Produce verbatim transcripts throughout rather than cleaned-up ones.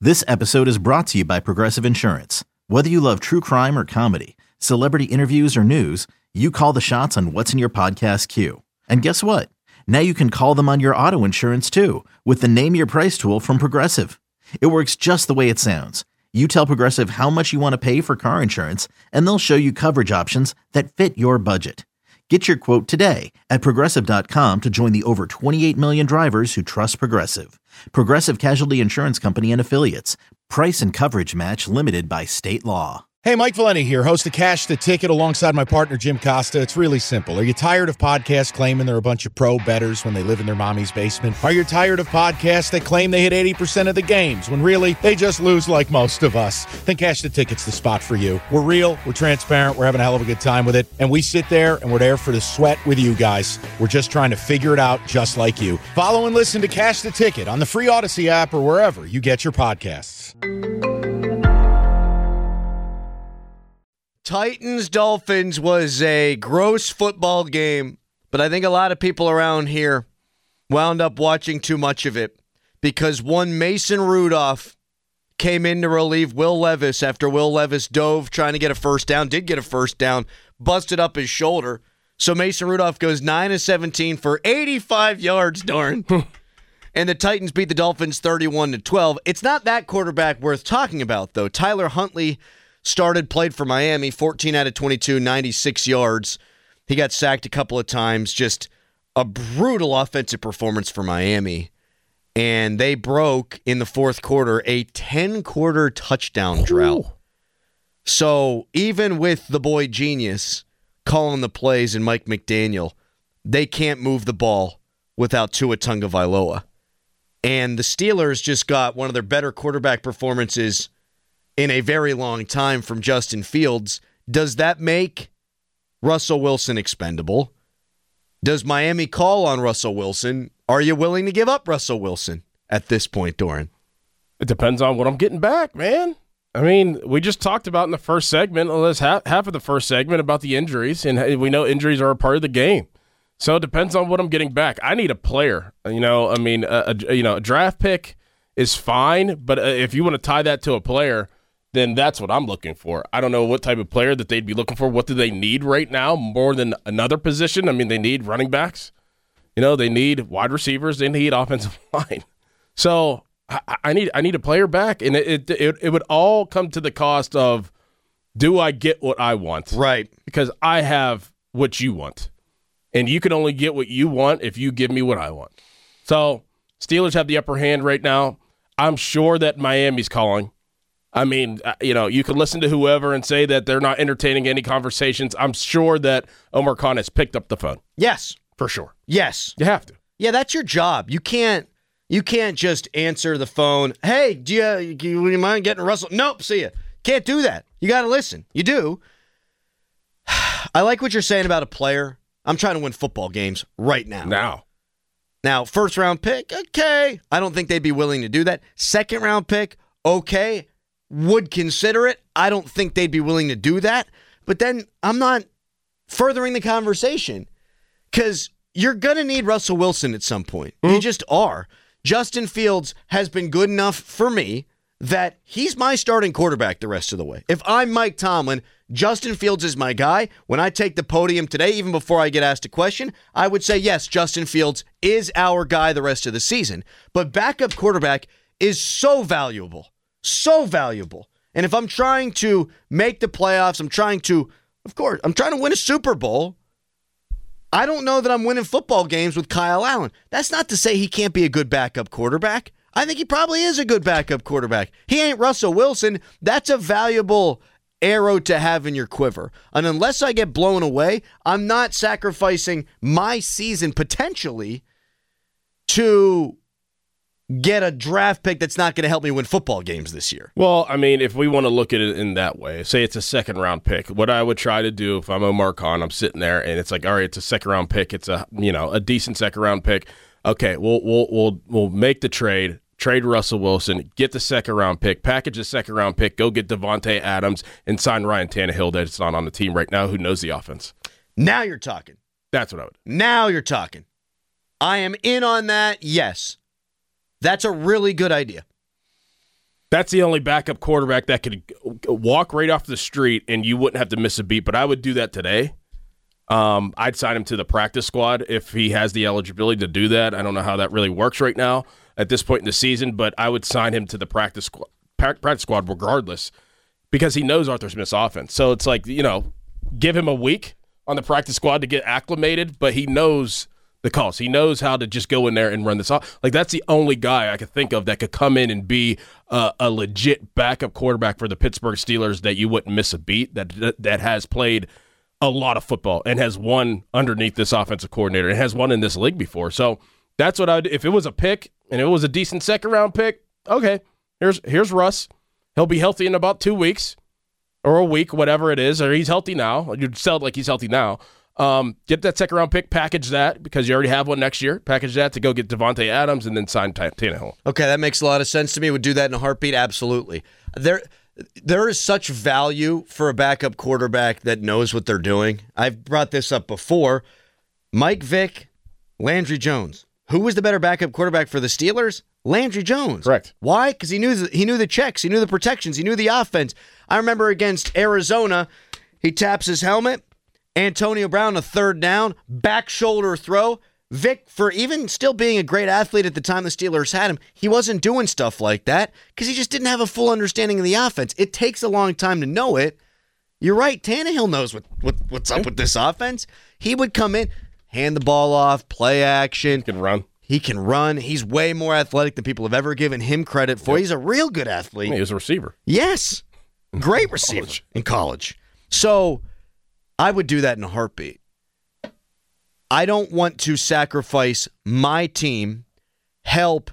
This episode is brought to you by Progressive Insurance. Whether you love true crime or comedy, celebrity interviews or news, you call the shots on what's in your podcast queue. And guess what? Now you can call them on your auto insurance too with the Name Your Price tool from Progressive. It works just the way it sounds. You tell Progressive how much you want to pay for car insurance, and they'll show you coverage options that fit your budget. Get your quote today at Progressive dot com to join the over twenty-eight million drivers who trust Progressive. Progressive Casualty Insurance Company and Affiliates. Price and coverage match limited by state law. Hey, Mike Valenti here, host of Cash the Ticket alongside my partner Jim Costa. It's really simple. Are you tired of podcasts claiming they're a bunch of pro bettors when they live in their mommy's basement? Are you tired of podcasts that claim they hit eighty percent of the games when really they just lose like most of us? Then Cash the Ticket's the spot for you. We're real, we're transparent, we're having a hell of a good time with it, and we sit there and we're there for the sweat with you guys. We're just trying to figure it out just like you. Follow and listen to Cash the Ticket on the free Odyssey app or wherever you get your podcasts. Titans-Dolphins was a gross football game, but I think a lot of people around here wound up watching too much of it because one Mason Rudolph came in to relieve Will Levis after Will Levis dove trying to get a first down, did get a first down, busted up his shoulder. So Mason Rudolph goes nine of seventeen for eighty-five yards, darn. And the Titans beat the Dolphins thirty-one to twelve. It's not that quarterback worth talking about, though. Tyler Huntley started, played for Miami, fourteen out of twenty-two, ninety-six yards. He got sacked a couple of times. Just a brutal offensive performance for Miami. And they broke, in the fourth quarter, a ten-quarter touchdown drought. Ooh. So even with the boy genius calling the plays and Mike McDaniel, they can't move the ball without Tua Tagovailoa. And the Steelers just got one of their better quarterback performances in a very long time from Justin Fields. Does that make Russell Wilson expendable? Does Miami call on Russell Wilson? Are you willing to give up Russell Wilson at this point, Doran? It depends on what I'm getting back, man. I mean, we just talked about in the first segment, unless half, half of the first segment, about the injuries, and we know injuries are a part of the game. So it depends on what I'm getting back. I need a player. You know, I mean, a, a, you know, a draft pick is fine, but if you want to tie that to a player, then that's what I'm looking for. I don't know what type of player that they'd be looking for. What do they need right now more than another position? I mean, they need running backs. You know, they need wide receivers. They need offensive line. So I, I need I need a player back, and it, it it would all come to the cost of, do I get what I want? Right. Because I have what you want, and you can only get what you want if you give me what I want. So Steelers have the upper hand right now. I'm sure that Miami's calling. I mean, you know, you can listen to whoever and say that they're not entertaining any conversations. I'm sure that Omar Khan has picked up the phone. Yes. For sure. Yes. You have to. Yeah, that's your job. You can't you can't just answer the phone. Hey, do you, do you mind getting Russell? Nope, see ya. Can't do that. You got to listen. You do. I like what you're saying about a player. I'm trying to win football games right now. Now. Now, first round pick, okay. I don't think they'd be willing to do that. Second round pick, okay. Would consider it. I don't think they'd be willing to do that. But then I'm not furthering the conversation because you're going to need Russell Wilson at some point. Mm-hmm. You just are. Justin Fields has been good enough for me that he's my starting quarterback the rest of the way. If I'm Mike Tomlin, Justin Fields is my guy. When I take the podium today, even before I get asked a question, I would say, yes, Justin Fields is our guy the rest of the season. But backup quarterback is so valuable. So valuable. And if I'm trying to make the playoffs, I'm trying to, of course, I'm trying to win a Super Bowl. I don't know that I'm winning football games with Kyle Allen. That's not to say he can't be a good backup quarterback. I think he probably is a good backup quarterback. He ain't Russell Wilson. That's a valuable arrow to have in your quiver. And unless I get blown away, I'm not sacrificing my season potentially to get a draft pick that's not going to help me win football games this year. Well, I mean, if we want to look at it in that way, say it's a second round pick, what I would try to do if I'm Omar Khan, I'm sitting there and it's like, all right, it's a second round pick. It's a, you know, a decent second round pick. Okay, we'll we'll we'll we'll make the trade, trade Russell Wilson, get the second round pick, package the second round pick, go get Devontae Adams and sign Ryan Tannehill that's not on the team right now who knows the offense. Now you're talking. That's what I would. Now you're talking. I am in on that. Yes. That's a really good idea. That's the only backup quarterback that could walk right off the street and you wouldn't have to miss a beat. But I would do that today. Um, I'd sign him to the practice squad if he has the eligibility to do that. I don't know how that really works right now at this point in the season, but I would sign him to the practice squad, practice squad regardless because he knows Arthur Smith's offense. So it's like, you know, give him a week on the practice squad to get acclimated, but he knows the calls. He knows how to just go in there and run this off. Like, that's the only guy I could think of that could come in and be uh, a legit backup quarterback for the Pittsburgh Steelers that you wouldn't miss a beat, that that, that has played a lot of football and has won underneath this offensive coordinator and has won in this league before. So that's what I would, if it was a pick and it was a decent second round pick, okay, here's here's Russ. He'll be healthy in about two weeks or a week, whatever it is, or he's healthy now. You'd sell it like he's healthy now. Um, get that second round pick, package that because you already have one next year. Package that to go get Devontae Adams and then sign T- Tannehill. Okay, that makes a lot of sense to me. Would do that in a heartbeat, absolutely. There, there is such value for a backup quarterback that knows what they're doing. I've brought this up before. Mike Vick, Landry Jones. Who was the better backup quarterback for the Steelers? Landry Jones. Correct. Why? Because he knew the, he knew the checks, he knew the protections, he knew the offense. I remember against Arizona, he taps his helmet. Antonio Brown, a third down, back shoulder throw. Vic, for even still being a great athlete at the time the Steelers had him, he wasn't doing stuff like that because he just didn't have a full understanding of the offense. It takes a long time to know it. You're right. Tannehill knows what, what what's up with this offense. He would come in, hand the ball off, play action. He can run. He can run. He's way more athletic than people have ever given him credit for. Yep. He's a real good athlete. He was a receiver. Yes. Great receiver college. in college. So I would do that in a heartbeat. I don't want to sacrifice my team, help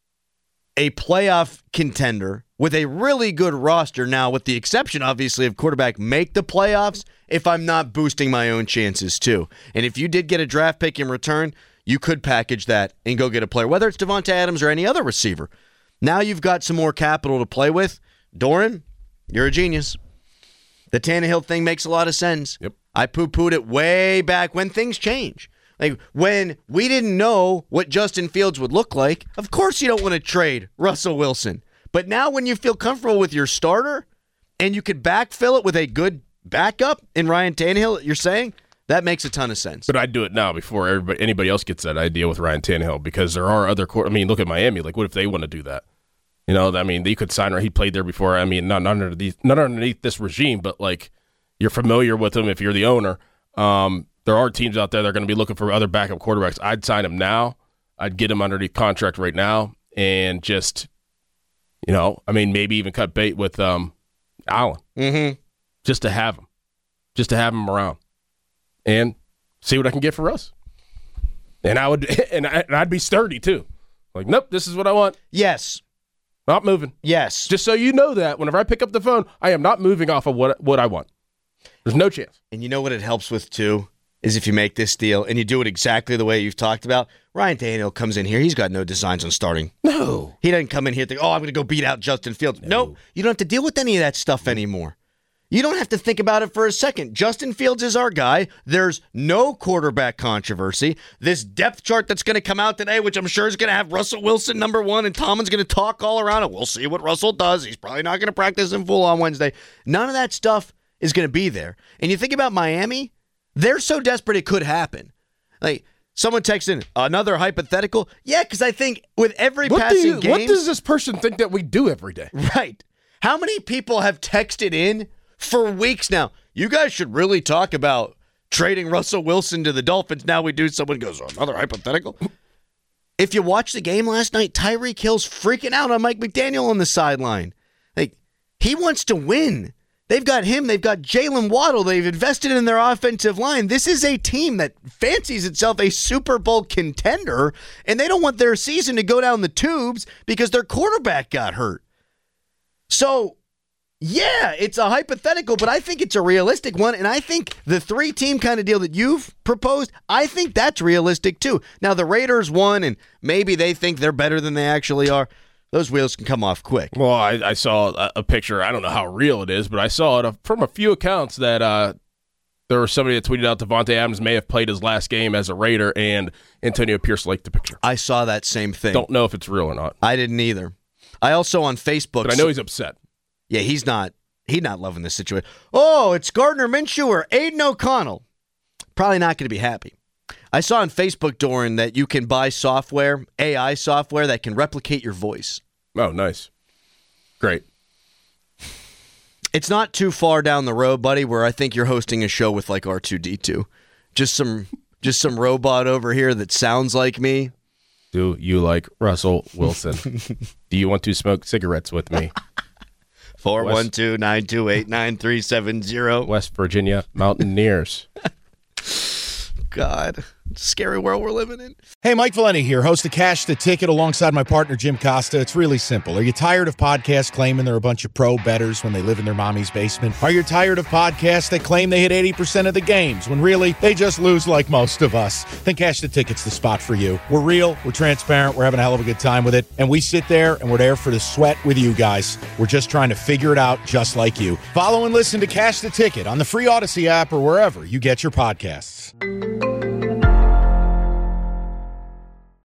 a playoff contender with a really good roster now, with the exception, obviously, of quarterback make the playoffs if I'm not boosting my own chances too. And if you did get a draft pick in return, you could package that and go get a player, whether it's Devontae Adams or any other receiver. Now you've got some more capital to play with. Doran, you're a genius. The Tannehill thing makes a lot of sense. Yep. I poo-pooed it way back when things change. Like, when we didn't know what Justin Fields would look like, of course you don't want to trade Russell Wilson. But now when you feel comfortable with your starter and you could backfill it with a good backup in Ryan Tannehill, you're saying, that makes a ton of sense. But I'd do it now before everybody, anybody else gets that idea with Ryan Tannehill because there are other – I mean, look at Miami. Like, what if they want to do that? You know, I mean, they could sign – he played there before. I mean, not, not, underneath, not underneath this regime, but, like, you're familiar with him if you're the owner. Um, there are teams out there that are going to be looking for other backup quarterbacks. I'd sign him now. I'd get him underneath contract right now and just, you know, I mean, maybe even cut bait with um, Allen. Mm-hmm. Just to have him. Just to have him around. And see what I can get for us. And, I would, and, I, and I'd be sturdy, too. Like, nope, this is what I want. Yes. Not moving. Yes. Just so you know that whenever I pick up the phone, I am not moving off of what what I want. There's no chance. And you know what it helps with, too, is if you make this deal and you do it exactly the way you've talked about, Ryan Tannehill comes in here. He's got no designs on starting. No. He doesn't come in here and think, oh, I'm going to go beat out Justin Fields. No. Nope. You don't have to deal with any of that stuff anymore. You don't have to think about it for a second. Justin Fields is our guy. There's no quarterback controversy. This depth chart that's going to come out today, which I'm sure is going to have Russell Wilson number one, and Tomlin's going to talk all around it. We'll see what Russell does. He's probably not going to practice in full on Wednesday. None of that stuff is going to be there. And you think about Miami, they're so desperate it could happen. Like, someone texted in, another hypothetical? Yeah, because I think with every what passing do you, game... What does this person think that we do every day? Right. How many people have texted in for weeks now? You guys should really talk about trading Russell Wilson to the Dolphins. Now we do. Someone goes, oh, another hypothetical. If you watch the game last night, Tyreek Hill's freaking out on Mike McDaniel on the sideline. Like, he wants to win. They've got him. They've got Jalen Waddle. They've invested in their offensive line. This is a team that fancies itself a Super Bowl contender, and they don't want their season to go down the tubes because their quarterback got hurt. So, yeah, it's a hypothetical, but I think it's a realistic one, and I think the three-team kind of deal that you've proposed, I think that's realistic too. Now, the Raiders won, and maybe they think they're better than they actually are. Those wheels can come off quick. Well, I, I saw a, a picture. I don't know how real it is, but I saw it from a few accounts that uh, there was somebody that tweeted out Devontae Adams may have played his last game as a Raider, and Antonio Pierce liked the picture. I saw that same thing. Don't know if it's real or not. I didn't either. I also on Facebook. But I know he's upset. Yeah, he's not. He's not loving this situation. Oh, it's Gardner Minshew or Aiden O'Connell. Probably not going to be happy. I saw on Facebook, Doran, that you can buy software, A I software, that can replicate your voice. Oh, nice. Great. It's not too far down the road, buddy, where I think you're hosting a show with like R two D two. Just some just some robot over here that sounds like me. Do you like Russell Wilson? Do you want to smoke cigarettes with me? four one two, nine two eight, nine three seven zero. West Virginia Mountaineers. God, scary world we're living in. Hey, Mike Valenti here, host of Cash the Ticket alongside my partner Jim Costa. It's really simple. Are you tired of podcasts claiming they're a bunch of pro bettors when they live in their mommy's basement? Are you tired of podcasts that claim they hit eighty percent of the games when really they just lose like most of us? Then Cash the Ticket's the spot for you. We're real, we're transparent, we're having a hell of a good time with it, and we sit there and we're there for the sweat with you guys. We're just trying to figure it out just like you. Follow and listen to Cash the Ticket on the free Odyssey app or wherever you get your podcasts.